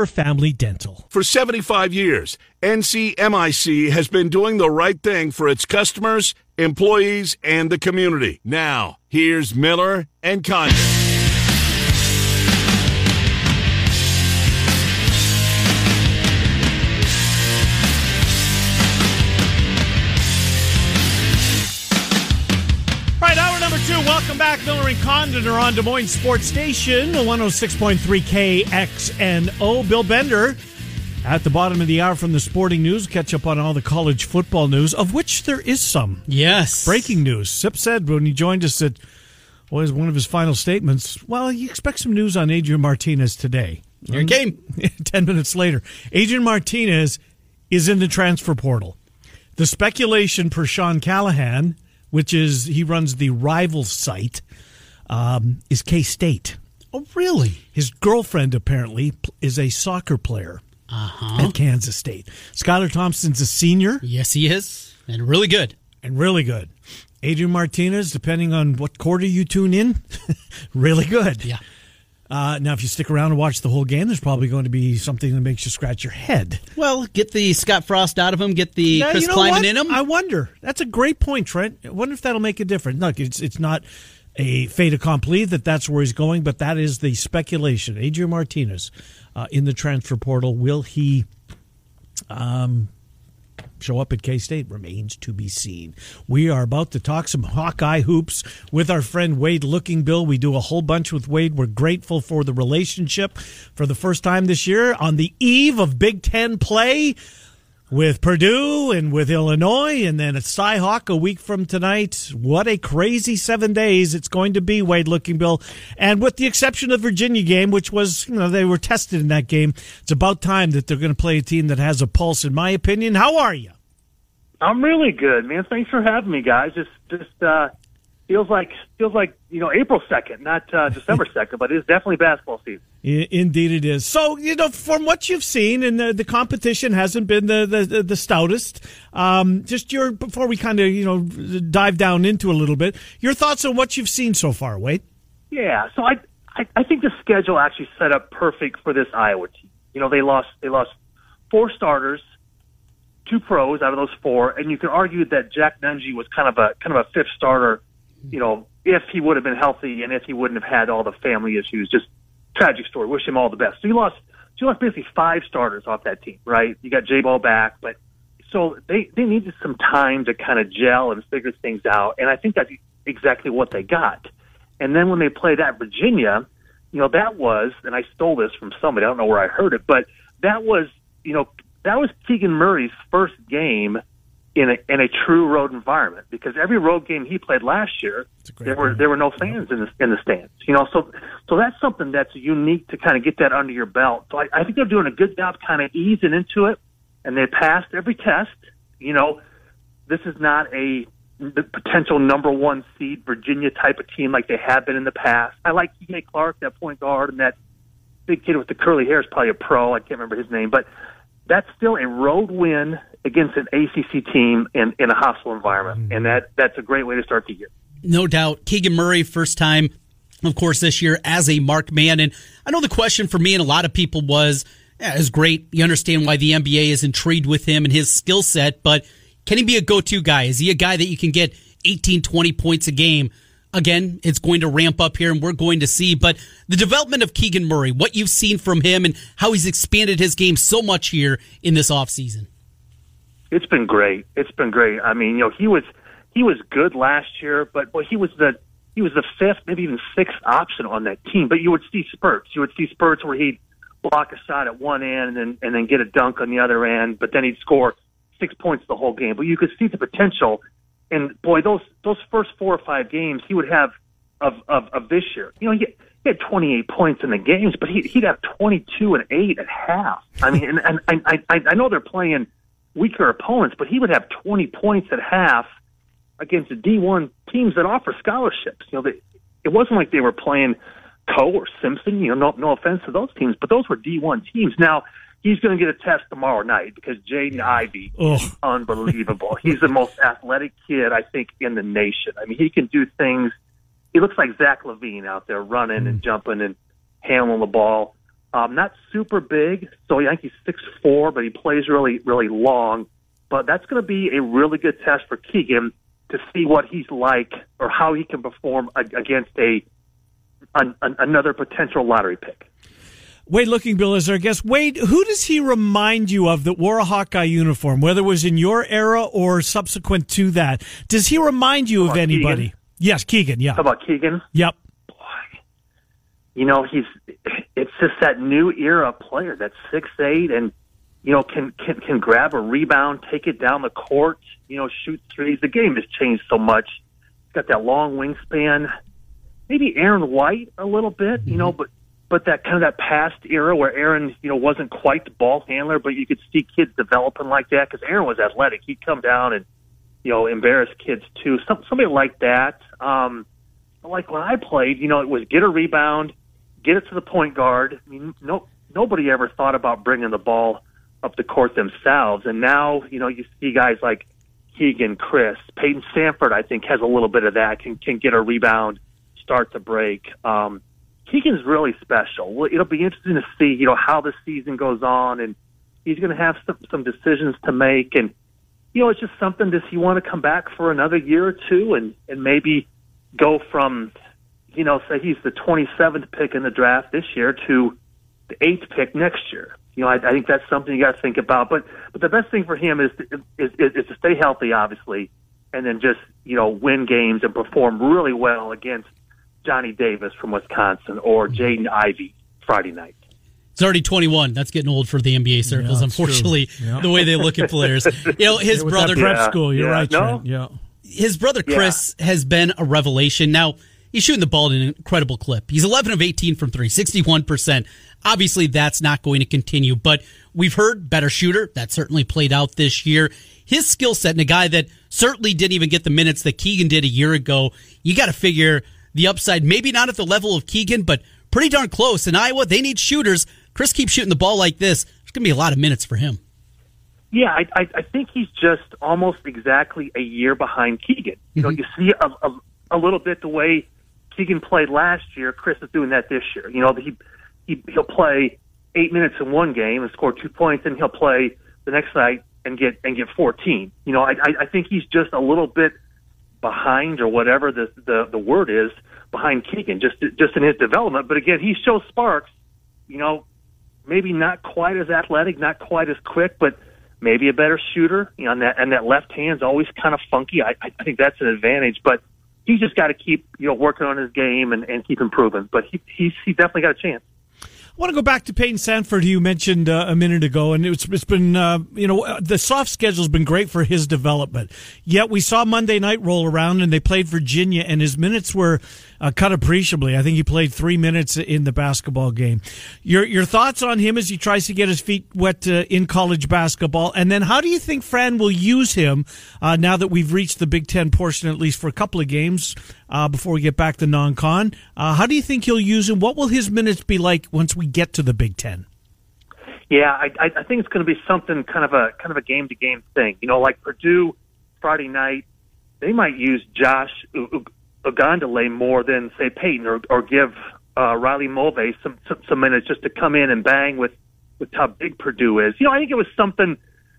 Family Dental. For 75 years, NCMIC has been doing the right thing for its customers, employees, and the community. Now, here's Miller and Condon. Welcome back. Miller and Condon are on Des Moines Sports Station, 106.3 KXNO. Bill Bender at the bottom of the hour from the sporting news. Catch up on all the college football news, of which there is some. Yes. Breaking news. Sip said when he joined us that, was one of his final statements, well, you expect some news on Adrian Martinez today. Here it came. 10 minutes later. Adrian Martinez is in the transfer portal. The speculation per Sean Callahan, which is he runs the Rival site, is K-State. Oh, really? His girlfriend, apparently, is a soccer player at Kansas State. Skylar Thompson's a senior. Yes, he is. And really good. Adrian Martinez, depending on what quarter you tune in, really good. Yeah. Now, if you stick around and watch the whole game, there's probably going to be something that makes you scratch your head. Well, get the Scott Frost out of him, get the Chris Kleiman in him. I wonder. That's a great point, Trent. I wonder if that'll make a difference. Look, it's not a fait accompli that's where he's going, but that is the speculation. Adrian Martinez in the transfer portal. Will he show up at K-State? Remains to be seen. We are about to talk some Hawkeye hoops with our friend Wade Looking Bill. We do a whole bunch with Wade. We're grateful for the relationship for the first time this year on the eve of Big Ten play with Purdue and with Illinois, and then at Cy-Hawk a week from tonight. What a crazy 7 days it's going to be, Wade Looking Bill. And with the exception of the Virginia game, which was, they were tested in that game, it's about time that they're going to play a team that has a pulse, in my opinion. How are you? I'm really good, man. Thanks for having me, guys. Just feels like April 2nd, not December 2nd, but it is definitely basketball season. Indeed it is. So, from what you've seen, and the competition hasn't been the stoutest, before we kind of, dive down into a little bit, your thoughts on what you've seen so far, Wade? Yeah, so I think the schedule actually set up perfect for this Iowa team. They lost 4 starters, 2 pros out of those 4, and you could argue that Jack Nunge was kind of a fifth starter, if he would have been healthy and if he wouldn't have had all the family issues. Just tragic story. Wish him all the best. So you lost basically 5 starters off that team, right? You got J-Ball back, but so they needed some time to kind of gel and figure things out, and I think that's exactly what they got. And then when they played at Virginia, that was, and I stole this from somebody, I don't know where I heard it, but that was Keegan Murray's first game in a true road environment, because every road game he played last year, there were no fans in the stands. So that's something that's unique to kind of get that under your belt. So I think they're doing a good job kind of easing into it, and they passed every test. This is not the potential number 1 seed Virginia type of team like they have been in the past. I like T.J. Clark, that point guard, and that big kid with the curly hair is probably a pro. I can't remember his name, but that's still a road win against an ACC team in a hostile environment, and that's a great way to start the year. No doubt. Keegan Murray, first time, of course, this year as a marked man. And I know the question for me and a lot of people was, it's great. You understand why the NBA is intrigued with him and his skill set, but can he be a go-to guy? Is he a guy that you can get 18, 20 points a game? Again, it's going to ramp up here, and we're going to see. But the development of Keegan Murray, what you've seen from him and how he's expanded his game so much here in this offseason. It's been great. I mean, he was good last year, but he was the 5th, maybe even 6th option on that team. But you would see spurts. You would see spurts where he'd block a shot at one end and then get a dunk on the other end, but then he'd score 6 points the whole game. But you could see the potential. And boy, those first 4 or 5 games he would have of this year. He had 28 points in the games, but he'd have 22 and 8 at half. I mean, and I know they're playing weaker opponents, but he would have 20 points at half against the D1 teams that offer scholarships. It wasn't like they were playing Coe or Simpson. No offense to those teams, but those were D1 teams. Now, he's going to get a test tomorrow night because Jaden Ivey is unbelievable. He's the most athletic kid, I think, in the nation. I mean, he can do things. He looks like Zach LaVine out there running and jumping and handling the ball. Not super big, so I think he's 6'4", but he plays really, really long. But that's going to be a really good test for Keegan to see what he's like or how he can perform against another potential lottery pick. Wade Looking Bill is our guest. Wade, who does he remind you of that wore a Hawkeye uniform, whether it was in your era or subsequent to that? Does he remind you of anybody? Keegan? Yes, Keegan, yeah. How about Keegan? Yep. Boy, it's just that new era player that's 6'8" and, can grab a rebound, take it down the court, shoot threes. The game has changed so much. He's got that long wingspan. Maybe Aaron White a little bit, but that kind of that past era where Aaron, wasn't quite the ball handler, but you could see kids developing like that because Aaron was athletic. He'd come down and, embarrass kids too. Somebody like that. Like when I played, it was get a rebound, get it to the point guard. I mean, nobody ever thought about bringing the ball up the court themselves. And now, you see guys like Keegan, Chris, Peyton Sanford, I think, has a little bit of that, can get a rebound, start the break. Keegan's really special. It'll be interesting to see, how the season goes on, and he's going to have some decisions to make. And, it's just something, does he want to come back for another year or two and maybe go from, say he's the 27th pick in the draft this year to the 8th pick next year? I think that's something you got to think about. But the best thing for him is to stay healthy, obviously, and then just, win games and perform really well against Johnny Davis from Wisconsin or Jaden Ivey Friday night. It's already 21. That's getting old for the NBA circles, unfortunately, the way they look at players. His brother... prep school, you're right, Trent. No? His brother Chris has been a revelation. Now, he's shooting the ball at an incredible clip. He's 11 of 18 from 3, 61%. Obviously, that's not going to continue, but we've heard better shooter. That certainly played out this year. His skill set, and a guy that certainly didn't even get the minutes that Keegan did a year ago, you got to figure the upside, maybe not at the level of Keegan, but pretty darn close. In Iowa, they need shooters. Chris keeps shooting the ball like this. There's going to be a lot of minutes for him. Yeah, I think he's just almost exactly a year behind Keegan. You see a little bit the way Keegan played last year. Chris is doing that this year. He'll play 8 minutes in one game and score 2 points, and he'll play the next night and get 14. I think he's just a little bit behind, or whatever the word is, behind Keegan, just in his development. But again, he shows sparks. Maybe not quite as athletic, not quite as quick, but maybe a better shooter. And that left hand's always kind of funky. I think that's an advantage. But he's just got to keep working on his game and keep improving. But he definitely got a chance. I want to go back to Peyton Sanford, who you mentioned a minute ago, and it's been, the soft schedule's been great for his development. Yet we saw Monday night roll around, and they played Virginia, and his minutes were cut appreciably. I think he played 3 minutes in the basketball game. Your thoughts on him as he tries to get his feet wet in college basketball, and then how do you think Fran will use him now that we've reached the Big Ten portion, at least for a couple of games before we get back to non-con? How do you think he'll use him? What will his minutes be like once we get to the Big Ten? Yeah, I think it's going to be something kind of a game-to-game thing. Like Purdue Friday night, they might use Josh Ogundele more than, say, Peyton, or give Riley Mulvey some minutes just to come in and bang with how big Purdue is. I think it was something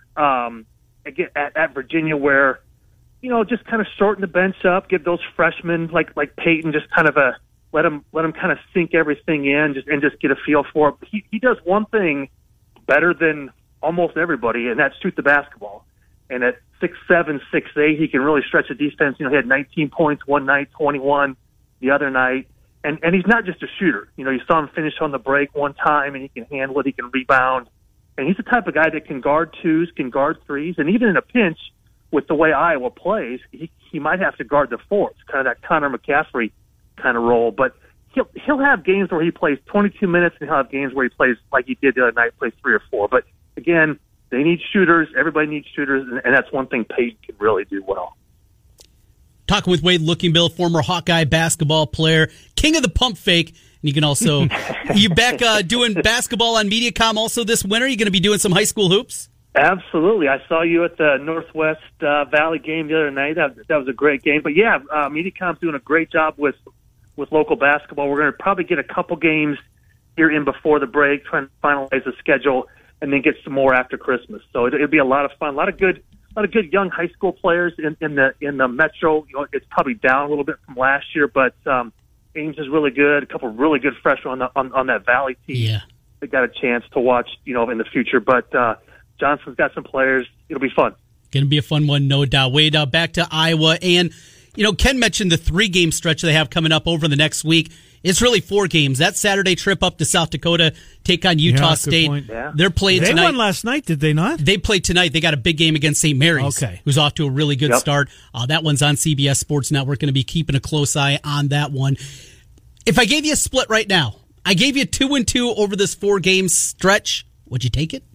again at Virginia where just kind of shorten the bench up, give those freshmen like Peyton just kind of let him kind of sink everything in and just get a feel for it. He does one thing better than almost everybody, and that's shoot the basketball. And at 6'7", 6'8", he can really stretch the defense. He had 19 points one night, 21 the other night. And he's not just a shooter. You saw him finish on the break one time, and he can handle it, he can rebound. And he's the type of guy that can guard twos, can guard threes, and even in a pinch, with the way Iowa plays, he might have to guard the fourths, kind of that Connor McCaffrey kind of role. But he'll have games where he plays 22 minutes, and he'll have games where he plays like he did the other night, plays 3 or 4. But again, they need shooters. Everybody needs shooters, and that's one thing Peyton can really do well. Talking with Wade Looking Bill, former Hawkeye basketball player, king of the pump fake. And you can also, you back doing basketball on MediaCom also this winter? You going to be doing some high school hoops? Absolutely. I saw you at the Northwest Valley game the other night. That was a great game. But yeah, MediaCom's doing a great job with local basketball. We're going to probably get a couple games here in before the break, trying to finalize the schedule, and then get some more after Christmas. So it'll be a lot of fun. A lot of good young high school players in the Metro. It's probably down a little bit from last year, but Ames is really good. A couple of really good freshmen on that Valley team. Yeah. They got a chance to watch, in the future. But Johnson's got some players. It'll be fun. Going to be a fun one, no doubt. Wade, back to Iowa. And, Ken mentioned the 3-game stretch they have coming up over the next week. It's really 4 games. That Saturday trip up to South Dakota, take on Utah State. Yeah. They're playing tonight. They won last night, did they not? They played tonight. They got a big game against St. Mary's, who's off to a really good start. That one's on CBS Sports Network. Going to be keeping a close eye on that one. If I gave you a split right now, I gave you 2-2 over this 4-game stretch, would you take it?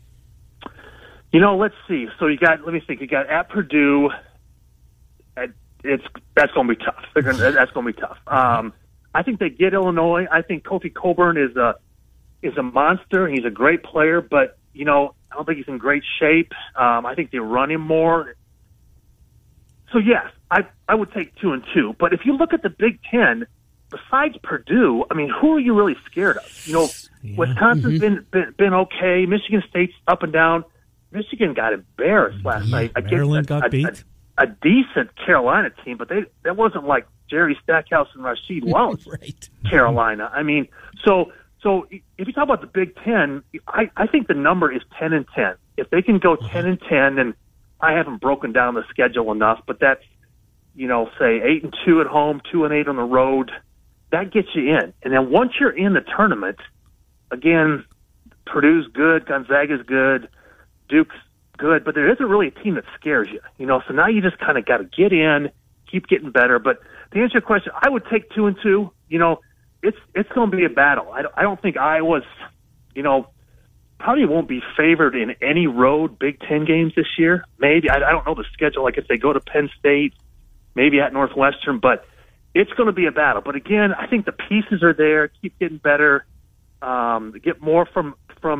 Let's see. So let me think. You got at Purdue. That's going to be tough. That's going to be tough. I think they get Illinois. I think Kofi Coburn is a monster. He's a great player, but I don't think he's in great shape. I think they run him more. So yes, I would take 2-2. But if you look at the Big Ten, besides Purdue, who are you really scared of? Wisconsin's been okay. Michigan State's up and down. Michigan got embarrassed last night. Maryland got beat. A decent Carolina team, but that wasn't like Jerry Stackhouse and Rasheed Wallace right. Carolina. So if you talk about the Big Ten, I think the number is 10-10. If they can go 10-10, and I haven't broken down the schedule enough, but that's say 8-2 at home, 2-8 on the road. That gets you in, and then once you're in the tournament, again, Purdue's good, Gonzaga's good, Duke's good, but there isn't really a team that scares you. So now you just kind of got to get in, keep getting better. But to answer your question, I would take 2-2. It's going to be a battle. I don't think Iowa's, probably won't be favored in any road Big Ten games this year. Maybe I don't know the schedule. Like if they go to Penn State, maybe at Northwestern, but it's going to be a battle. But again, I think the pieces are there. Keep getting better. Get more from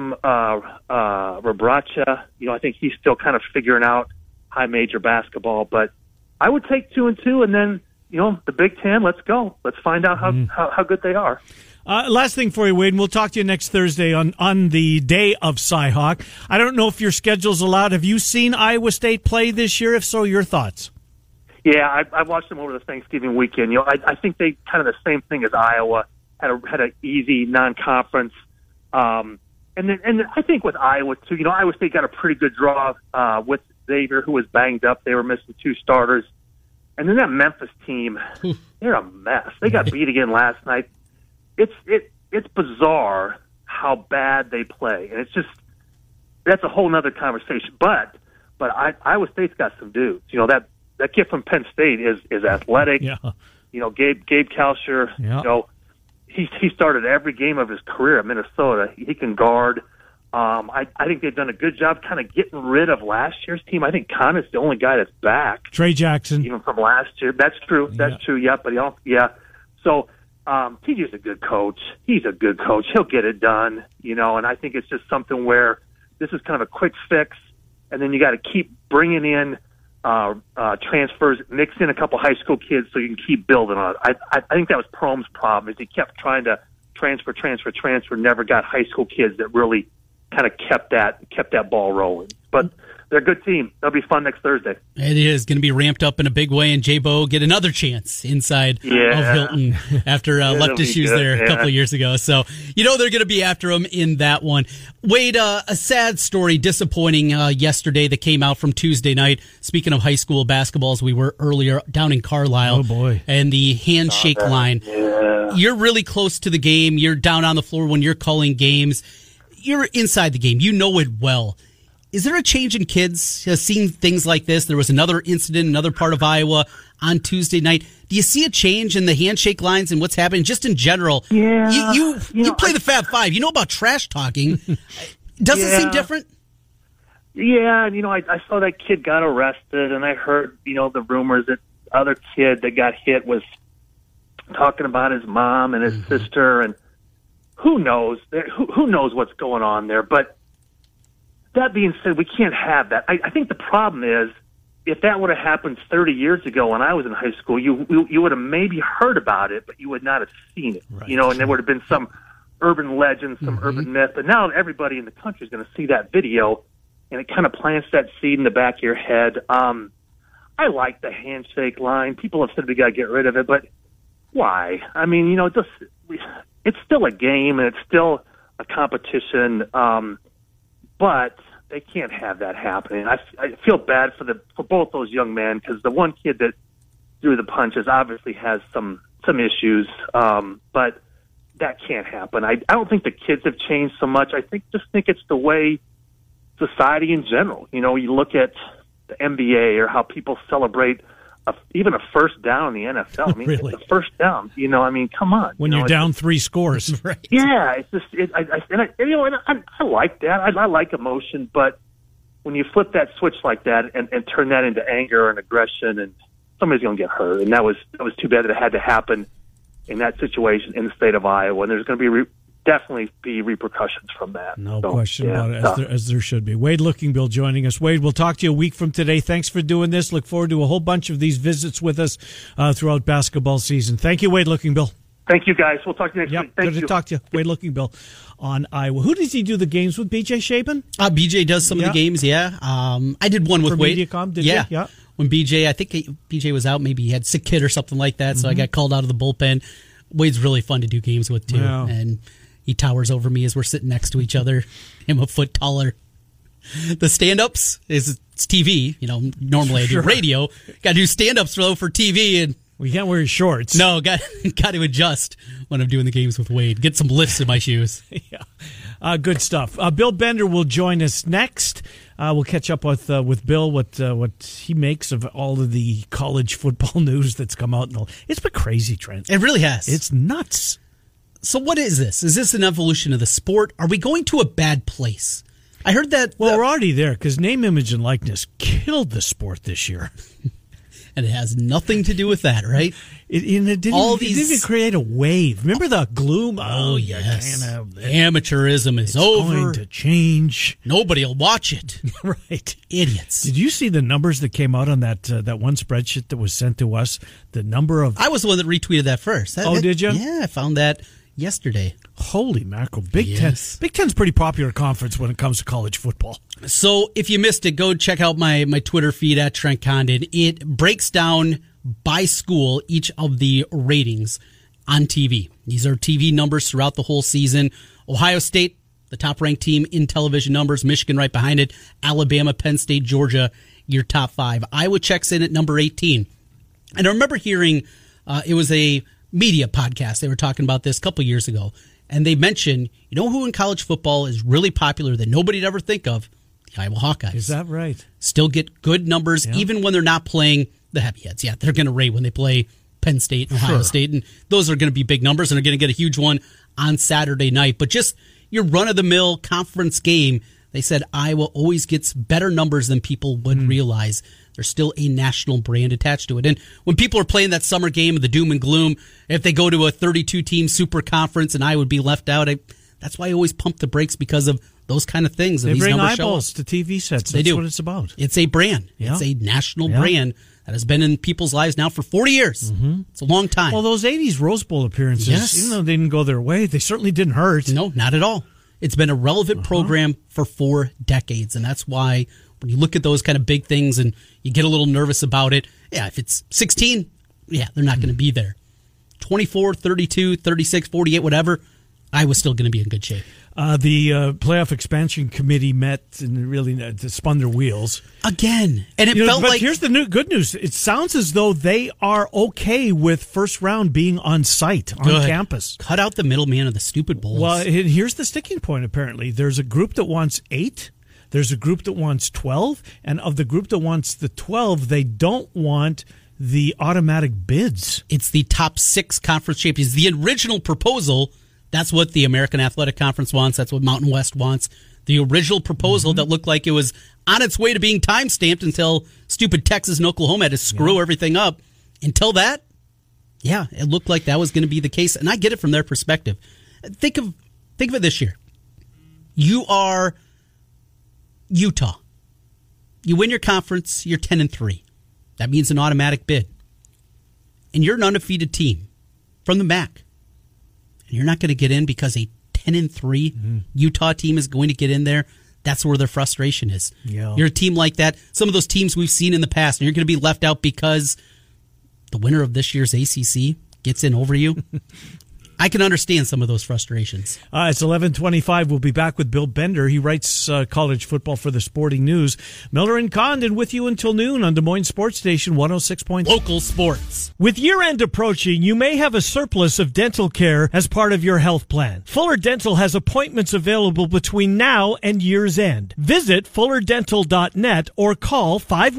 Rebraca. I think he's still kind of figuring out high major basketball. But I would take 2-2, and then the Big Ten. Let's go. Let's find out how good they are. Last thing for you, Wade, and we'll talk to you next Thursday on the day of Cyhawk. I don't know if your schedule's allowed. Have you seen Iowa State play this year? If so, your thoughts? Yeah, I watched them over the Thanksgiving weekend. I think they kind of the same thing as Iowa. Had an easy non-conference, and I think with Iowa too. Iowa State got a pretty good draw with Xavier, who was banged up. They were missing 2 starters, and then that Memphis team, they're a mess. They got beat again last night. It's bizarre how bad they play, and that's a whole nother conversation. But Iowa State's got some dudes. That kid from Penn State is athletic. Yeah. Gabe Kalsher. Yeah. He started every game of his career at Minnesota. He can guard. I think they've done a good job kind of getting rid of last year's team. I think Connor's the only guy that's back. Trey Jackson. Even from last year. That's true. That's true. Yeah, but So TJ's a good coach. He's a good coach. He'll get it done, and I think it's just something where this is kind of a quick fix, and then you got to keep bringing in transfers, mix in a couple high school kids so you can keep building on it. I think that was Prohm's problem, is he kept trying to transfer, never got high school kids that really kind of kept that ball rolling. But they're a good team. That'll be fun next Thursday. It is going to be ramped up in a big way, and J-Bo get another chance inside of Hilton after left issues there a couple of years ago. So, they're going to be after him in that one. Wade, a sad story, disappointing yesterday that came out from Tuesday night. Speaking of high school basketball, as we were earlier down in Carlisle. Oh, boy. And the handshake line. Yeah. You're really close to the game. You're down on the floor when you're calling games. You're inside the game. You know it well. Is there a change in kids seeing things like this? There was another incident, another part of Iowa on Tuesday night. Do you see a change in the handshake lines and what's happening just in general? Yeah. You play the Fab Five. You know about trash talking. Does it seem different? Yeah, and I saw that kid got arrested, and I heard, the rumors that other kid that got hit was talking about his mom and his sister, and who knows? Who knows what's going on there? But that being said, we can't have that. I think the problem is, if that would have happened 30 years ago when I was in high school, you would have maybe heard about it, but you would not have seen it. Right. And there would have been some urban legend, some urban myth, but now everybody in the country is going to see that video, and it kind of plants that seed in the back of your head. I like the handshake line. People have said we got to get rid of it, but why? I mean, you know, it's still a game and it's still a competition, but they can't have that happening. I feel bad for both those young men, because the one kid that threw the punches obviously has some issues, but that can't happen. I don't think the kids have changed so much. I think it's the way society in general. You know, you look at the NBA or how people celebrate even a first down in the NFL. I mean, Really? it's a first down. You know, I mean, come on. When you're down 3 scores. Right. Yeah, it's just I like that. I like emotion, but when you flip that switch like that and turn that into anger and aggression, and somebody's going to get hurt, and that was too bad that it had to happen in that situation in the state of Iowa, and there's going to be definitely be repercussions from that. No question about it, as there should be. Wade Lookingbill joining us. Wade, we'll talk to you a week from today. Thanks for doing this. Look forward to a whole bunch of these visits with us throughout basketball season. Thank you, Wade Lookingbill. Thank you, guys. We'll talk to you next week. Thank good you. to talk to you. Wade Lookingbill on Iowa. Who does he do the games with? BJ Shaban? BJ does some of the games, yeah. I did one with For Wade. Mediacom, did you? Yeah. When I think BJ was out, maybe he had sick kid or something like that, so I got called out of the bullpen. Wade's really fun to do games with, too. Wow. And he towers over me as we're sitting next to each other. I'm a foot taller. The stand-ups it's TV. You know, normally I do radio. Got to do stand-ups, though, for TV, and We can't wear your shorts. no, got to adjust when I'm doing the games with Wade. Get some lifts in my shoes. Yeah. Good stuff. Bill Bender will join us next. We'll catch up with Bill, what he makes of all of the college football news that's come out. It's been crazy, Trent. It really has. It's nuts. So what is this? Is this an evolution of the sport? Are we going to a bad place? I heard that... Well, we're already there, because name, image, and likeness killed the sport this year. And it has nothing to do with that, right? It didn't even create a wave. Remember the gloom? Oh, you yes. can't have this. Amateurism is It's over. going to change. Nobody will watch it. Right. Idiots. Did you see the numbers that came out on that one spreadsheet that was sent to us? The number of... I was the one that retweeted that first. Did you? Yeah, I found that yesterday. Holy mackerel. Big Ten. Big Ten's a pretty popular conference when it comes to college football. So if you missed it, go check out my Twitter feed at Trent Condon. It breaks down by school each of the ratings on TV. These are TV numbers throughout the whole season. Ohio State, the top-ranked team in television numbers. Michigan right behind it. Alabama, Penn State, Georgia, your top 5. Iowa checks in at number 18. And I remember hearing it was a media podcast. They were talking about this a couple years ago. And they mentioned, you know who in college football is really popular that nobody'd ever think of? The Iowa Hawkeyes. Is that right? Still get good numbers, even when they're not playing the heavyweights. Yeah, they're going to rate when they play Penn State and Ohio State, and those are going to be big numbers, and they're going to get a huge one on Saturday night. But just your run-of-the-mill conference game, they said Iowa always gets better numbers than people would realize. There's still a national brand attached to it. And when people are playing that summer game of the doom and gloom, if they go to a 32-team super conference and I would be left out, that's why I always pump the brakes, because of those kind of things. They bring eyeballs to TV sets. That's what it's about. It's a brand. Yeah. It's a national brand that has been in people's lives now for 40 years. Mm-hmm. It's a long time. Well, those 80s Rose Bowl appearances, even though they didn't go their way, they certainly didn't hurt. No, not at all. It's been a relevant program for 4 decades, and that's why when you look at those kind of big things and you get a little nervous about it, if it's 16, they're not going to be there. 24, 32, 36, 48, whatever, Iowa's still going to be in good shape. The playoff expansion committee met and really spun their wheels again, and it felt like. Here's the good news: it sounds as though they are okay with first round being on site on campus. Cut out the middleman of the stupid bowls. Well, here's the sticking point. Apparently, there's a group that wants 8. There's a group that wants 12, and of the group that wants the 12, they don't want the automatic bids. It's the top 6 conference champions. The original proposal. That's what the American Athletic Conference wants. That's what Mountain West wants. The original proposal that looked like it was on its way to being time-stamped until stupid Texas and Oklahoma had to screw everything up. Until that, it looked like that was going to be the case. And I get it from their perspective. Think of it this year. You are Utah. You win your conference, you're 10-3. That means an automatic bid. And you're an undefeated team from the MAC. You're not going to get in because a 10-3 Utah team is going to get in there, that's where their frustration is. Yeah. You're a team like that. Some of those teams we've seen in the past, and you're going to be left out because the winner of this year's ACC gets in over you. I can understand some of those frustrations. It's 11:25. We'll be back with Bill Bender. He writes college football for the Sporting News. Miller and Condon with you until noon on Des Moines Sports Station 106. Local sports. With year-end approaching, you may have a surplus of dental care as part of your health plan. Fuller Dental has appointments available between now and year's end. Visit fullerdental.net or call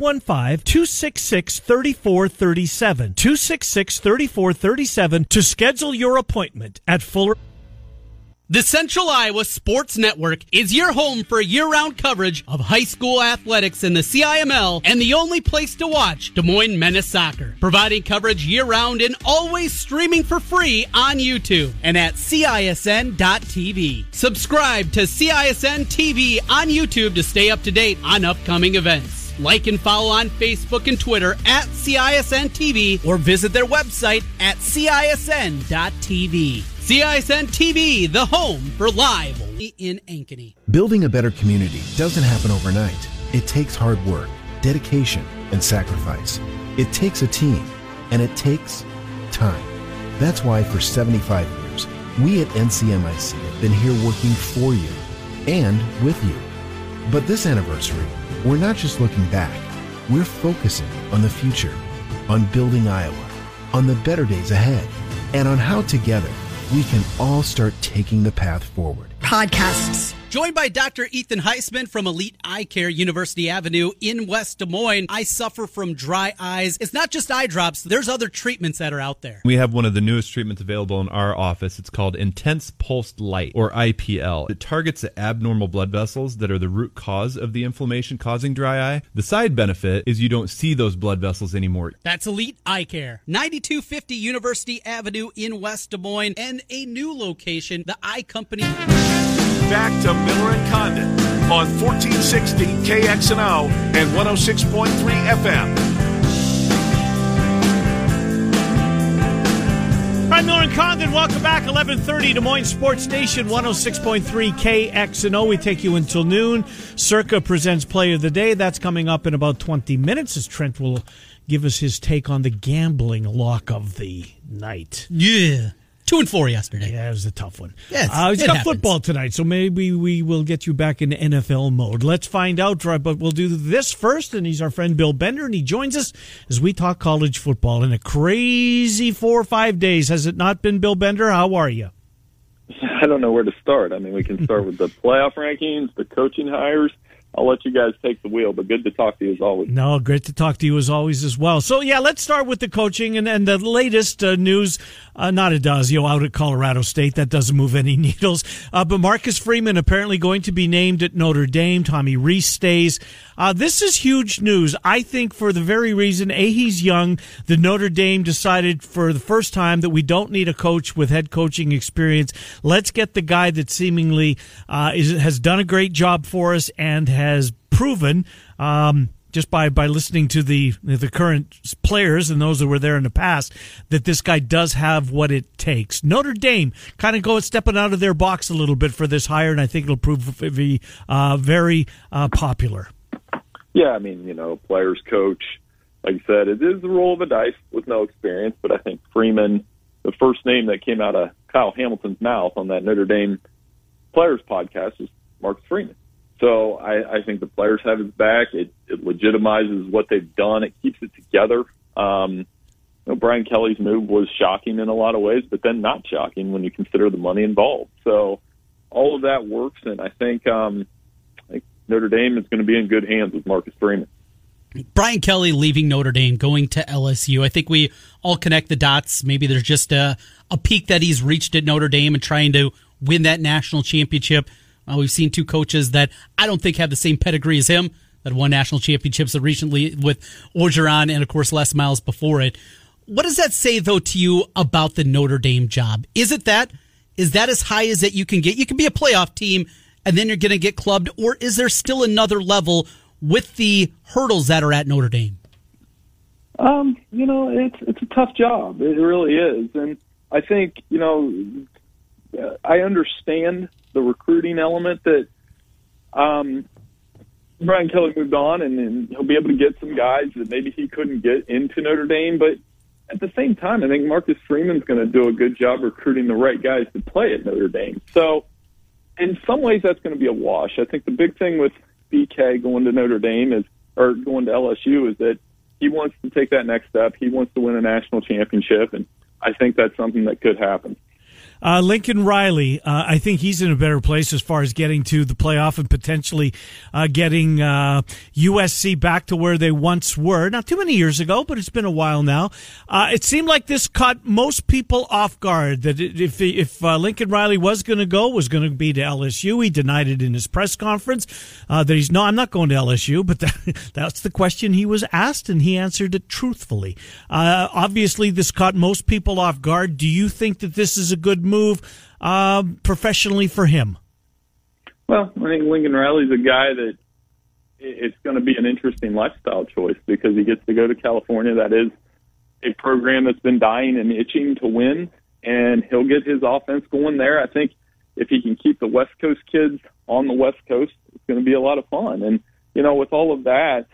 515-266-3437. 266-3437 to schedule your appointment at Fuller. The Central Iowa Sports Network is your home for year-round coverage of high school athletics in the CIML and the only place to watch Des Moines Menace Soccer. Providing coverage year-round and always streaming for free on YouTube and at CISN.TV. Subscribe to CISN TV on YouTube to stay up to date on upcoming events. Like and follow on Facebook and Twitter at CISN TV or visit their website at CISN.TV. CISN TV, the home for live in Ankeny. Building a better community doesn't happen overnight. It takes hard work, dedication, and sacrifice. It takes a team, and it takes time. That's why for 75 years, we at NCMIC have been here working for you and with you. But this anniversary, we're not just looking back. We're focusing on the future, on building Iowa, on the better days ahead, and on how together we can all start taking the path forward. Podcasts. Joined by Dr. Ethan Heisman from Elite Eye Care, University Avenue in West Des Moines. I suffer from dry eyes. It's not just eye drops. There's other treatments that are out there. We have one of the newest treatments available in our office. It's called Intense Pulsed Light, or IPL. It targets the abnormal blood vessels that are the root cause of the inflammation causing dry eye. The side benefit is you don't see those blood vessels anymore. That's Elite Eye Care, 9250 University Avenue in West Des Moines, and a new location, the Eye Company. Back to Miller and Condon on 1460 KXNO and 106.3 FM. Hi, Miller and Condon. Welcome back. 11:30 Des Moines Sports Station 106.3 KXNO. We take you until noon. Circa presents Play of the Day. That's coming up in about 20 minutes as Trent will give us his take on the gambling lock of the night. Yeah. 2-4 yesterday. Yeah, it was a tough one. Yeah, he's got football tonight, so maybe we will get you back in NFL mode. Let's find out, but we'll do this first, and he's our friend Bill Bender, and he joins us as we talk college football in a crazy 4 or 5 days. Has it not been, Bill Bender? How are you? I don't know where to start. I mean, we can start with the playoff rankings, the coaching hires. I'll let you guys take the wheel, but good to talk to you as always. No, great to talk to you as always as well. So, yeah, let's start with the coaching and the latest news. Not Adazio out at Colorado State. That doesn't move any needles. But Marcus Freeman apparently going to be named at Notre Dame. Tommy Rees stays. This is huge news, I think, for the very reason, he's young. The Notre Dame decided for the first time that we don't need a coach with head coaching experience. Let's get the guy that seemingly has done a great job for us and has proven just by listening to the current players and those that were there in the past that this guy does have what it takes. Notre Dame kind of stepping out of their box a little bit for this hire, and I think it'll prove to be very popular. Yeah, I mean, players coach, like I said, it is the roll of a dice with no experience, but I think Freeman, the first name that came out of Kyle Hamilton's mouth on that Notre Dame Players podcast was Marcus Freeman. So I think the players have his back. It legitimizes what they've done. It keeps it together. Brian Kelly's move was shocking in a lot of ways, but then not shocking when you consider the money involved. So all of that works, and I think Notre Dame is going to be in good hands with Marcus Freeman. Brian Kelly leaving Notre Dame, going to LSU. I think we all connect the dots. Maybe there's just a peak that he's reached at Notre Dame and trying to win that national championship. We've seen two coaches that I don't think have the same pedigree as him that won national championships recently with Orgeron and, of course, Les Miles before it. What does that say, though, to you about the Notre Dame job? Is that as high as that you can get? You can be a playoff team, and then you're going to get clubbed, or is there still another level with the hurdles that are at Notre Dame? It's a tough job. It really is. And I think, I understand the recruiting element that Brian Kelly moved on, and he'll be able to get some guys that maybe he couldn't get into Notre Dame. But at the same time, I think Marcus Freeman's going to do a good job recruiting the right guys to play at Notre Dame. So in some ways, that's going to be a wash. I think the big thing with BK going to Notre Dame or going to LSU is that he wants to take that next step. He wants to win a national championship, and I think that's something that could happen. Lincoln Riley, I think he's in a better place as far as getting to the playoff and potentially getting USC back to where they once were. Not too many years ago, but it's been a while now. It seemed like this caught most people off guard, that if Lincoln Riley was going to be to LSU. He denied it in his press conference, that I'm not going to LSU, but that's the question he was asked, and he answered it truthfully. Obviously, this caught most people off guard. Do you think that this is a good move professionally for him? Well, I think Lincoln Riley's a guy that it's going to be an interesting lifestyle choice because he gets to go to California. That is a program that's been dying and itching to win, and he'll get his offense going there. I think if he can keep the West Coast kids on the West Coast, it's going to be a lot of fun. And, with all of that,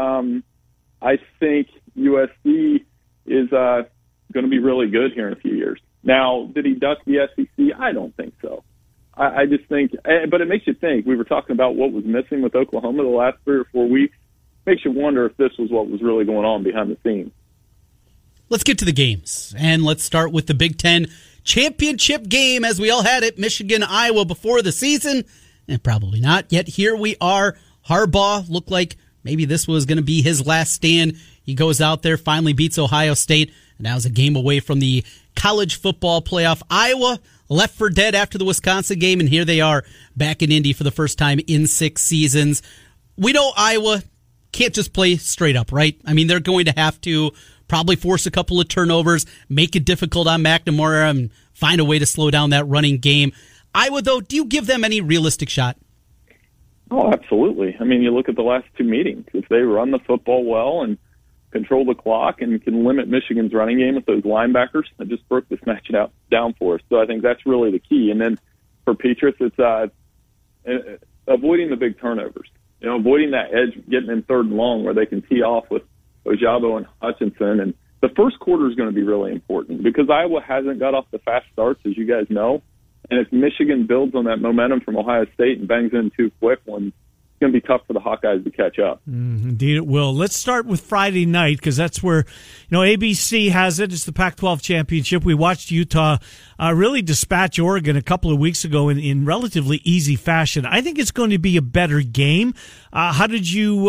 I think USC is going to be really good here in a few years. Now, did he duck the SEC? I don't think so. I just think, but it makes you think. We were talking about what was missing with Oklahoma the last 3 or 4 weeks. Makes you wonder if this was what was really going on behind the scenes. Let's get to the games, and let's start with the Big Ten championship game, as we all had it, Michigan-Iowa before the season, and probably not. Yet here we are. Harbaugh looked like maybe this was going to be his last stand. He goes out there, finally beats Ohio State, and now is a game away from the college football playoff. Iowa left for dead after the Wisconsin game, and here they are back in Indy for the first time in 6 seasons. We know Iowa can't just play straight up, right? I mean, they're going to have to probably force a couple of turnovers, make it difficult on McNamara, and find a way to slow down that running game. Iowa, though, do you give them any realistic shot? Oh, absolutely. I mean, you look at the last 2 meetings. If they run the football well and control the clock and can limit Michigan's running game with those linebackers, that just broke this match down for us. So I think that's really the key. And then for Petrus, it's avoiding the big turnovers. Avoiding that edge, getting in 3rd and long where they can tee off with Ojabo and Hutchinson. And the first quarter is going to be really important because Iowa hasn't got off the fast starts, as you guys know. And if Michigan builds on that momentum from Ohio State and bangs in 2 quick ones, it's going to be tough for the Hawkeyes to catch up. Indeed it will. Let's start with Friday night because that's where, ABC has it. It's the Pac-12 championship. We watched Utah really dispatch Oregon a couple of weeks ago in relatively easy fashion. I think it's going to be a better game. How do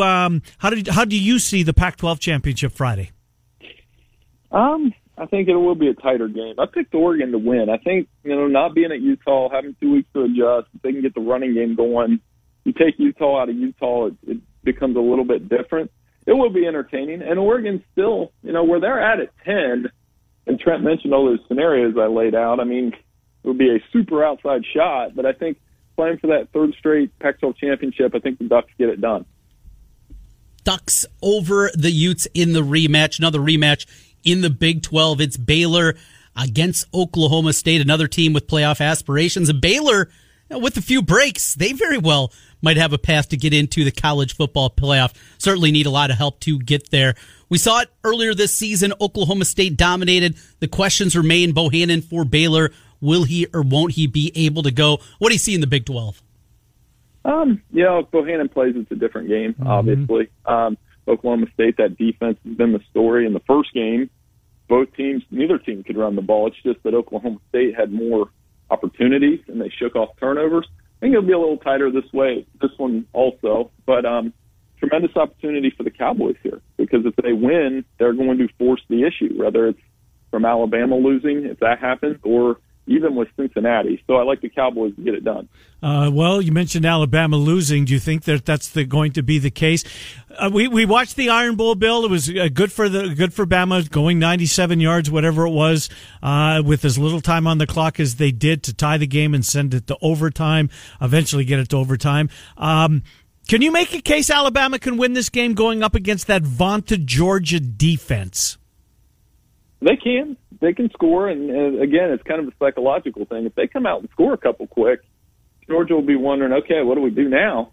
you see the Pac-12 championship Friday? I think it will be a tighter game. I picked Oregon to win. I think, not being at Utah, having 2 weeks to adjust, if they can get the running game going, you take Utah out of Utah, it becomes a little bit different. It will be entertaining. And Oregon still, where they're at 10, and Trent mentioned all those scenarios I laid out. I mean, it would be a super outside shot, but I think playing for that 3rd straight Pac-12 championship, I think the Ducks get it done. Ducks over the Utes in the rematch. Another rematch in the Big 12. It's Baylor against Oklahoma State, another team with playoff aspirations. And Baylor, with a few breaks, they very well might have a path to get into the college football playoff. Certainly need a lot of help to get there. We saw it earlier this season. Oklahoma State dominated. The questions remain. Bohannon for Baylor. Will he or won't he be able to go? What do you see in the Big 12? If Bohannon plays, it's a different game, obviously. Oklahoma State, that defense has been the story. In the first game, neither team could run the ball. It's just that Oklahoma State had more opportunities and they shook off turnovers. I think it'll be a little tighter this one also, but tremendous opportunity for the Cowboys here because if they win, they're going to force the issue, whether it's from Alabama losing, if that happens, or even with Cincinnati. So I like the Cowboys to get it done. Well, you mentioned Alabama losing. Do you think that's going to be the case? We watched the Iron Bowl, Bill. It was good for Bama, going 97 yards, whatever it was, with as little time on the clock as they did to tie the game and send it to overtime, eventually get it to overtime. Can you make a case Alabama can win this game going up against that vaunted Georgia defense? They can. they can score, and again, it's kind of a psychological thing. If they come out and score a couple quick, Georgia will be wondering, okay, what do we do now?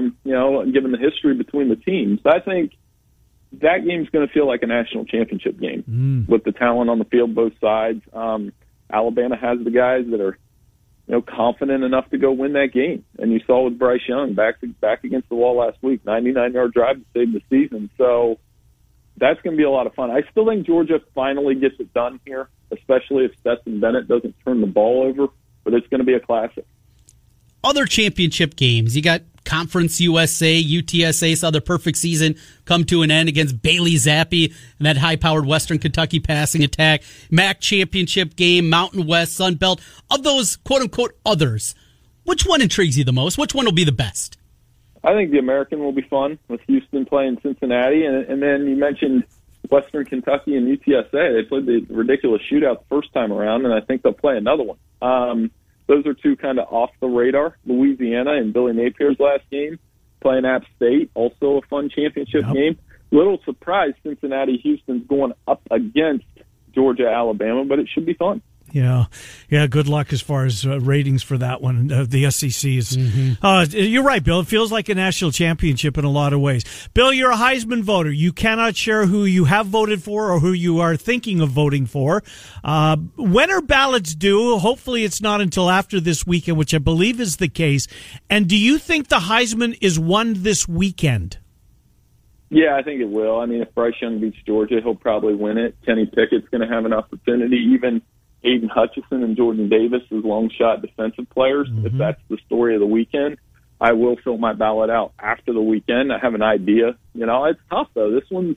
Given the history between the teams, I think that game's going to feel like a national championship game with the talent on the field, both sides. Alabama has the guys that are, confident enough to go win that game. And you saw with Bryce Young back against the wall last week, 99-yard drive to save the season. So that's going to be a lot of fun. I still think Georgia finally gets it done here, especially if Stetson Bennett doesn't turn the ball over, but it's going to be a classic. Other championship games, you got Conference USA, UTSA saw their perfect season come to an end against Bailey Zappi and that high-powered Western Kentucky passing attack. MAC championship game, Mountain West, Sun Belt. Of those quote-unquote others, which one intrigues you the most? Which one will be the best? I think the American will be fun with Houston playing Cincinnati. And then you mentioned Western Kentucky and UTSA. They played the ridiculous shootout the first time around, and I think they'll play another one. Those are two kind of off the radar. Louisiana and Billy Napier's last game, playing App State, also a fun championship game. Little surprise, Cincinnati-Houston's going up against Georgia-Alabama, but it should be fun. Yeah. Good luck as far as ratings for that one. The SEC is. You're right, Bill. It feels like a national championship in a lot of ways. Bill, you're a Heisman voter. You cannot share who you have voted for or who you are thinking of voting for. When are ballots due? Hopefully, it's not until after this weekend, which I believe is the case. And do you think the Heisman is won this weekend? Yeah, I think it will. I mean, if Bryce Young beats Georgia, he'll probably win it. Kenny Pickett's going to have an opportunity. Even Aiden Hutchinson and Jordan Davis as long shot defensive players. If that's the story of the weekend, I will fill my ballot out after the weekend. I have an idea. It's tough, though. This one's,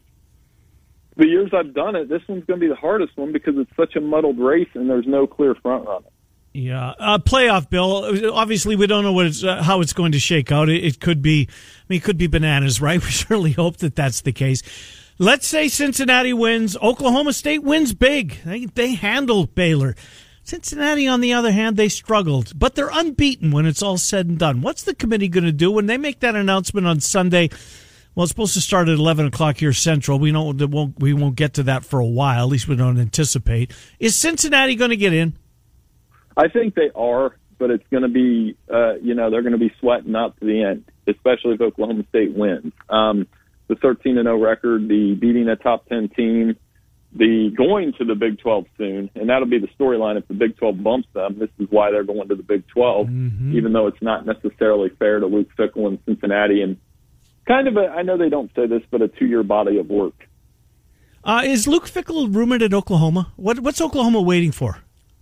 the years I've done it, this one's going to be the hardest one because it's such a muddled race and there's no clear front runner. Yeah, playoff, Bill. Obviously, we don't know how it's going to shake out. It could be, it could be bananas, right? We certainly hope that that's the case. Let's say Cincinnati wins. Oklahoma State wins big. They handled Baylor. Cincinnati, on the other hand, they struggled, but they're unbeaten when it's all said and done. What's the committee going to do when they make that announcement on Sunday? Well, it's supposed to start at 11 o'clock here Central. We won't get to that for a while. At least we don't anticipate. Is Cincinnati going to get in? I think they are, but it's going to be, they're going to be sweating out to the end, especially if Oklahoma State wins. The 13-0 record, the beating a top 10 team, the going to the Big 12 soon, and that'll be the storyline if the Big 12 bumps them. This is why they're going to the Big 12, even though it's not necessarily fair to Luke Fickell and Cincinnati, and kind of I know they don't say this, but a 2-year body of work. Is Luke Fickell rumored at Oklahoma? What's Oklahoma waiting for?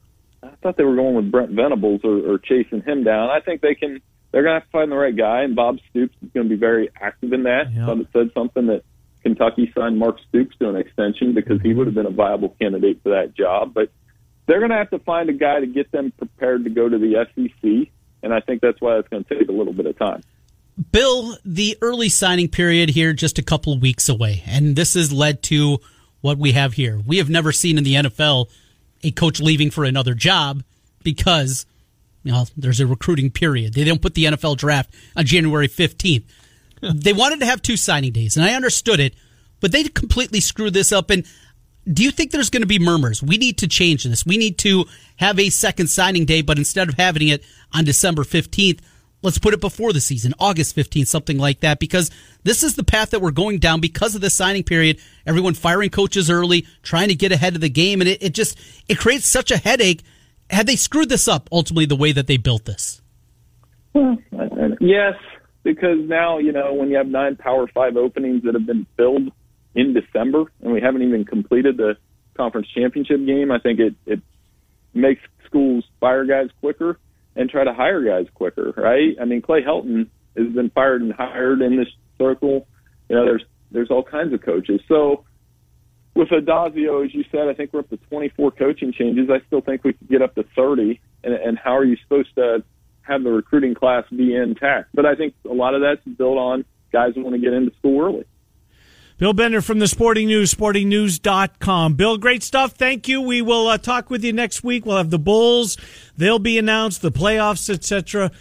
I thought they were going with Brent Venables or chasing him down. I think they're going to have to find the right guy, and Bob Stoops is going to be very active in that. Yep. But it said something that Kentucky signed Mark Stoops to an extension because he would have been a viable candidate for that job. But they're going to have to find a guy to get them prepared to go to the SEC, and I think that's why it's going to take a little bit of time. Bill, the early signing period here just a couple of weeks away, and this has led to what we have here. We have never seen in the NFL a coach leaving for another job because there's a recruiting period. They don't put the NFL draft on January 15th. They wanted to have 2 signing days, and I understood it, but they completely screwed this up. And do you think there's going to be murmurs? We need to change this. We need to have a second signing day, but instead of having it on December 15th, let's put it before the season, August 15th, something like that, because this is the path that we're going down because of the signing period. Everyone firing coaches early, trying to get ahead of the game, and it creates such a headache. Had they screwed this up, ultimately, the way that they built this? Well, yes, because now, when you have 9 Power 5 openings that have been filled in December, and we haven't even completed the conference championship game, I think it makes schools fire guys quicker and try to hire guys quicker, right? I mean, Clay Helton has been fired and hired in this circle. There's all kinds of coaches. So with Adazio, as you said, I think we're up to 24 coaching changes. I still think we could get up to 30. And how are you supposed to have the recruiting class be intact? But I think a lot of that's built on guys who want to get into school early. Bill Bender from the Sporting News, sportingnews.com. Bill, great stuff. Thank you. We will talk with you next week. We'll have the Bulls. They'll be announced, the playoffs, etc.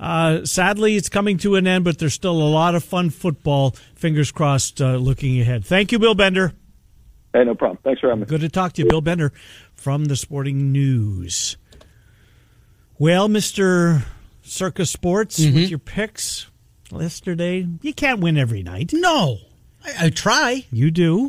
Sadly, it's coming to an end, but there's still a lot of fun football. Fingers crossed looking ahead. Thank you, Bill Bender. Hey, no problem. Thanks for having me. Good to talk to you. Bill Bender from the Sporting News. Well, Mr. Circus Sports, with your picks yesterday, you can't win every night. No. I try. You do.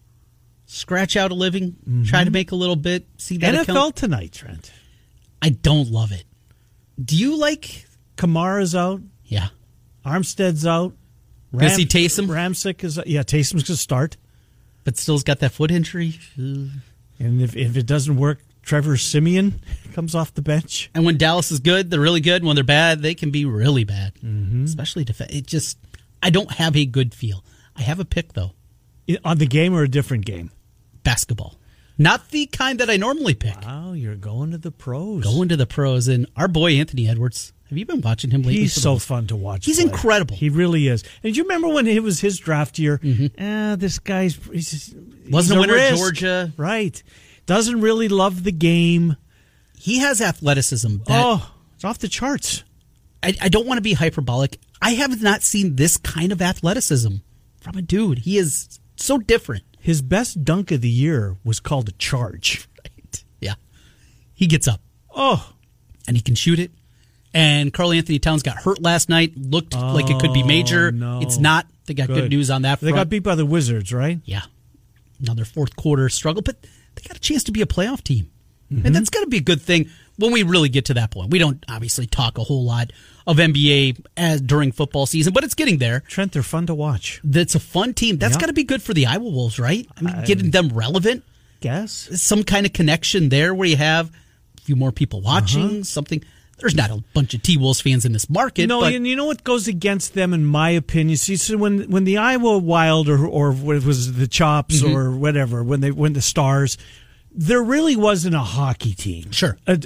Scratch out a living, try to make a little bit. See that NFL account? tonight, Trent. I don't love it. Do you like? Kamara's out. Yeah. Armstead's out. Gonna see Taysom? Ramsick is out. Yeah, Taysom's going to start. But still's got that foot injury. And if it doesn't work, Trevor Siemian comes off the bench. And when Dallas is good, they're really good. When they're bad, they can be really bad. Especially defense. I don't have a good feel. I have a pick, though. On the game or a different game? Basketball. Not the kind that I normally pick. Wow, you're going to the pros. Going to the pros. And our boy Anthony Edwards, have you been watching him lately? He's so fun to watch. He's play. incredible. He really is. And do you remember when it was his draft year? This guy's... Wasn't a winner at risk. Georgia. Right. Doesn't really love the game. He has athleticism. It's off the charts. I don't want to be hyperbolic. I have not seen this kind of athleticism from a dude. He is so different. His best dunk of the year was called a charge. Right. Yeah. He gets up. Oh. And he can shoot it. And Karl Anthony Towns got hurt last night. Looked like it could be major. No. It's not. They got good news on that front. They got beat by the Wizards, right? Yeah. Another fourth quarter struggle. But they got a chance to be a playoff team. And that's got to be a good thing when we really get to that point. We don't obviously talk a whole lot of NBA during football season, but it's getting there. Trent, they're fun to watch. That's a fun team. That's got to be good for the Iowa Wolves, right? I mean, getting them relevant. Guess. Some kind of connection there where you have a few more people watching, something. There's not a bunch of T-Wolves fans in this market. No, and you know what goes against them, in my opinion? See, so when the Iowa Wild or what it was the Chops or whatever, when the Stars, there really wasn't a hockey team. Sure. An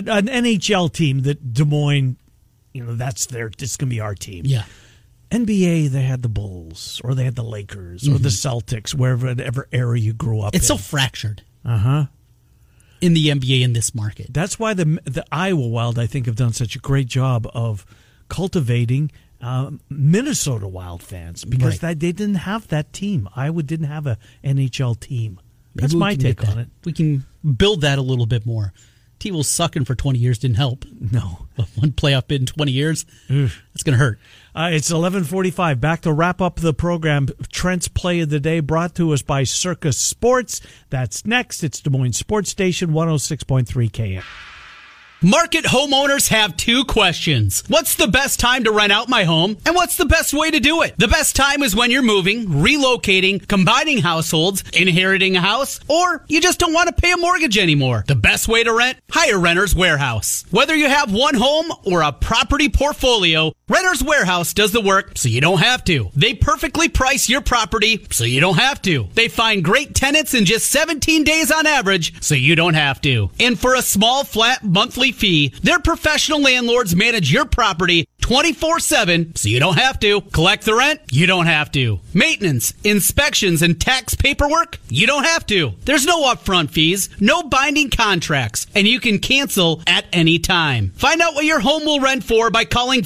NHL team that Des Moines, this is going to be our team. Yeah. NBA, they had the Bulls, or they had the Lakers, or the Celtics, whatever era you grew up in. It's so fractured. Uh-huh. In the NBA in this market. That's why the Iowa Wild, I think, have done such a great job of cultivating Minnesota Wild fans, because they didn't have that team. Iowa didn't have a NHL team. That's my take on it. We can build that a little bit more. T-Wolves sucking for 20 years didn't help. No. But one playoff bid in 20 years, that's going to hurt. It's 11:45. Back to wrap up the program. Trent's Play of the Day brought to us by Circus Sports. That's next. It's Des Moines Sports Station 106.3 KM. Market homeowners have two questions. What's the best time to rent out my home? And what's the best way to do it? The best time is when you're moving, relocating, combining households, inheriting a house, or you just don't want to pay a mortgage anymore. The best way to rent? Hire Renters Warehouse. Whether you have one home or a property portfolio, Renters Warehouse does the work so you don't have to. They perfectly price your property so you don't have to. They find great tenants in just 17 days on average so you don't have to. And for a small flat monthly fee, their professional landlords manage your property 24/7 so you don't have to. Collect the rent? You don't have to. Maintenance, inspections, and tax paperwork? You don't have to. There's no upfront fees, no binding contracts, and you can cancel at any time. Find out what your home will rent for by calling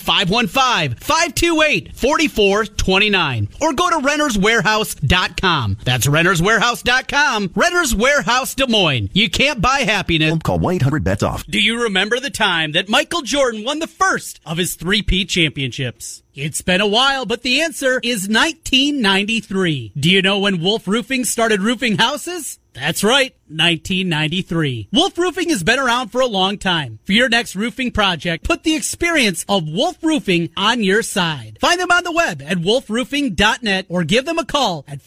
515-528-4429 or go to renterswarehouse.com. That's renterswarehouse.com. Renters Warehouse Des Moines. You can't buy happiness. Call 1-800-BETS-OFF. Do you remember the time that Michael Jordan won the first of his three-peat championships? It's been a while, but the answer is 1993. Do you know when Wolf Roofing started roofing houses? That's right, 1993. Wolf Roofing has been around for a long time. For your next roofing project, put the experience of Wolf Roofing on your side. Find them on the web at wolfroofing.net or give them a call at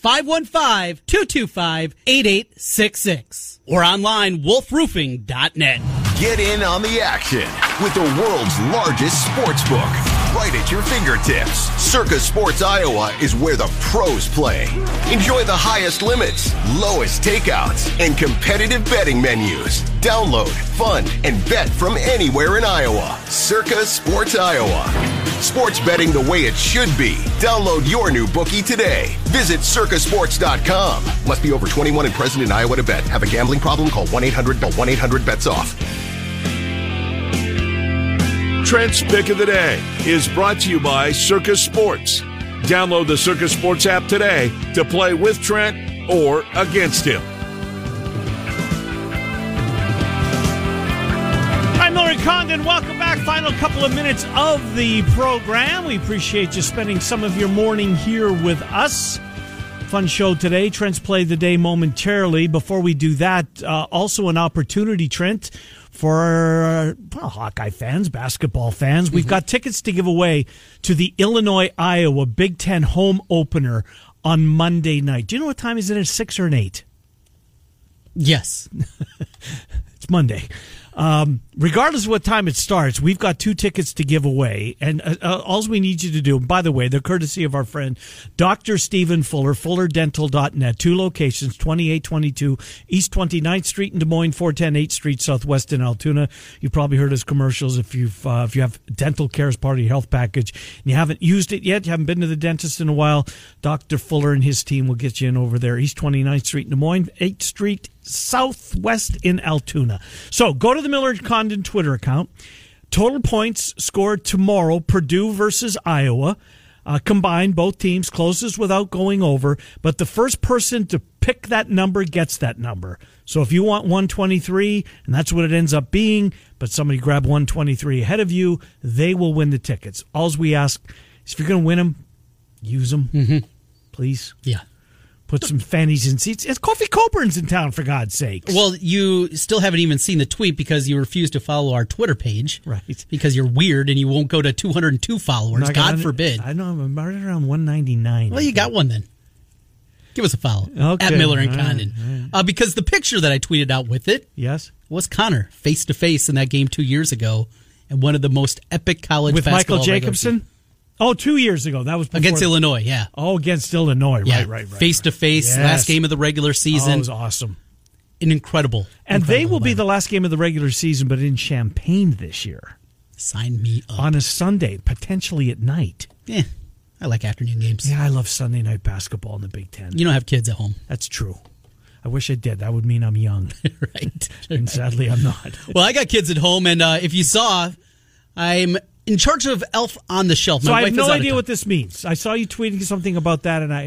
515-225-8866 or online wolfroofing.net. Get in on the action with the world's largest sports book, right at your fingertips. Circus Sports Iowa is where the pros play. Enjoy the highest limits, lowest takeouts, and competitive betting menus. Download, fund, and bet from anywhere in Iowa. Circus Sports Iowa. Sports betting the way it should be. Download your new bookie today. Visit circusports.com. Must be over 21 and present in Iowa to bet. Have a gambling problem? Call 1-800-1-800-BETS-OFF. Trent's Pick of the Day is brought to you by Circus Sports. Download the Circus Sports app today to play with Trent or against him. I'm Miller Condon. Welcome back. Final couple of minutes of the program. We appreciate you spending some of your morning here with us. Fun show today. Trent's Play the Day momentarily. Before we do that, also an opportunity, Trent, for Hawkeye fans, basketball fans. We've got tickets to give away to the Illinois-Iowa Big Ten home opener on Monday night. Do you know what time is it? 6 or 8? Yes. It's Monday. Regardless of what time it starts, we've got 2 tickets to give away. And all we need you to do, by the way, they're courtesy of our friend Dr. Stephen Fuller, fullerdental.net. 2 locations, 2822 East 29th Street in Des Moines, 410 8th Street Southwest in Altoona. You've probably heard his commercials if you have dental care as part of your health package and you haven't used it yet, you haven't been to the dentist in a while, Dr. Fuller and his team will get you in over there. East 29th Street in Des Moines, 8th Street Southwest in Altoona. So go to the Miller Condon Twitter account. Total points scored tomorrow, Purdue versus Iowa. Combined, both teams closes without going over, but the first person to pick that number gets that number. So if you want 123, and that's what it ends up being, but somebody grab 123 ahead of you, they will win the tickets. All we ask is if you're going to win them, use them, please. Yeah. Put some fannies in seats. It's Coffee Coburn's in town, for God's sakes. Well, you still haven't even seen the tweet because you refuse to follow our Twitter page. Right. Because you're weird and you won't go to 202 followers. God forbid. I know, I'm right around 199. Well, you got one then. Give us a follow. Okay. At Miller and Condon. Right. Because the picture that I tweeted out with it was Connor face-to-face in that game 2 years ago and one of the most epic college with basketball Michael Jacobson? Oh, 2 years ago. That was before against Illinois, yeah. Oh, against Illinois. Yeah. Right. Face-to-face, Yes. last game of the regular season. Oh, it was awesome. An incredible. And they will be event. the last game of the regular season, but in Champaign this year. Sign me up. On a Sunday, potentially at night. Yeah, I like afternoon games. Yeah, I love Sunday night basketball in the Big Ten. You don't have kids at home. That's true. I wish I did. That would mean I'm young. Right. And sadly, I'm not. Well, I got kids at home, and if you saw, I'm in charge of Elf on the Shelf. So I have no idea what this means. I saw you tweeting something about that, and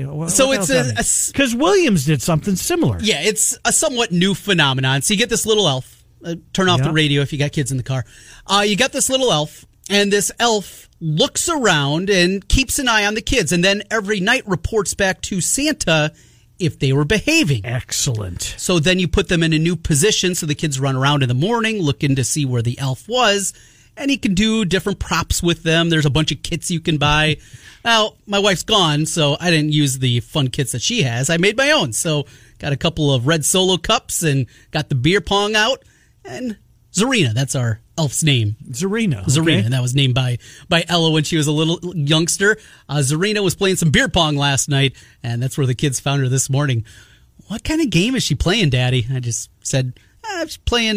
it's because Williams did something similar. Yeah, it's a somewhat new phenomenon. So you get this little elf. Turn off the radio if you got kids in the car. You got this little elf, and this elf looks around and keeps an eye on the kids, and then every night reports back to Santa if they were behaving. Excellent. So then you put them in a new position, so the kids run around in the morning looking to see where the elf was. And he can do different props with them. There's a bunch of kits you can buy. Now, my wife's gone, so I didn't use the fun kits that she has. I made my own. So got a couple of red Solo cups and got the beer pong out. And Zarina, that's our elf's name. Zarina. Zarina. That was named by Ella when she was a little youngster. Zarina was playing some beer pong last night, and that's where the kids found her this morning. What kind of game is she playing, Daddy? I just said, she's playing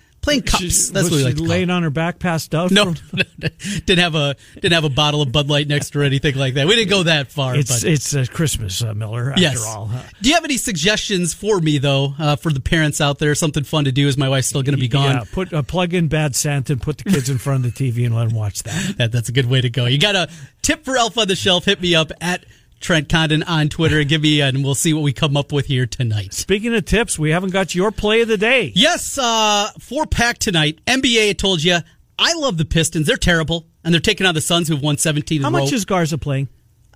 cups. That's what we like to call it. Laying on her back, passed out. No, didn't have a bottle of Bud Light next to her or anything like that. We didn't go that far. It's Christmas, Miller. After all. Do you have any suggestions for me though, for the parents out there? Something fun to do as my wife's still going to be gone. Yeah, plug in Bad Santa and put the kids in front of the TV and let them watch that. That's a good way to go. You got a tip for Elf on the Shelf? Hit me up at Trent Condon on Twitter and and we'll see what we come up with here tonight. Speaking of tips, we haven't got your play of the day. Yes, 4-pack tonight. NBA, I told you, I love the Pistons. They're terrible, and they're taking on the Suns who've won 17 in a row. How much is Garza playing?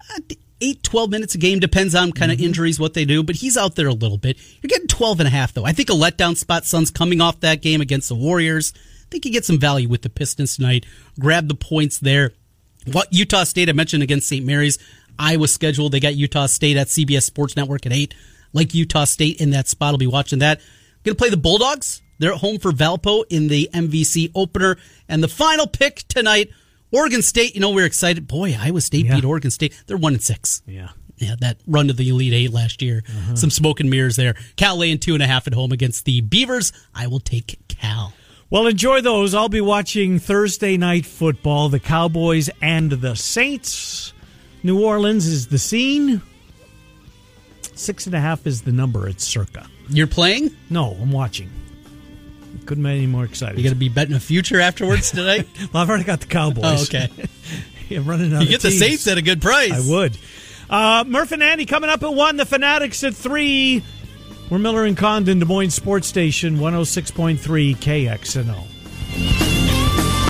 8-12 minutes a game. Depends on kind of injuries, what they do, but he's out there a little bit. You're getting 12.5, though. I think a letdown spot. Suns coming off that game against the Warriors. I think you get some value with the Pistons tonight. Grab the points there. What Utah State, I mentioned against St. Mary's. Iowa scheduled. They got Utah State at CBS Sports Network at 8. Like Utah State in that spot. I'll be watching that. Going to play the Bulldogs. They're at home for Valpo in the MVC opener. And the final pick tonight, Oregon State. You know, we're excited. Boy, Iowa State beat Oregon State. They're 1-6. Yeah, that run to the Elite Eight last year. Some smoke and mirrors there. Cal laying 2.5 at home against the Beavers. I will take Cal. Well, enjoy those. I'll be watching Thursday night football, the Cowboys and the Saints. New Orleans is the scene. 6.5 is the number. It's circa. You're playing? No, I'm watching. Couldn't be any more excited. You going to be betting a future afterwards tonight? Well, I've already got the Cowboys. Oh, okay. I'm running out. You get the Saints at a good price. I would. Murph and Andy coming up at 1. The Fanatics at 3. We're Miller and Condon, Des Moines Sports Station, 106.3 KXNO.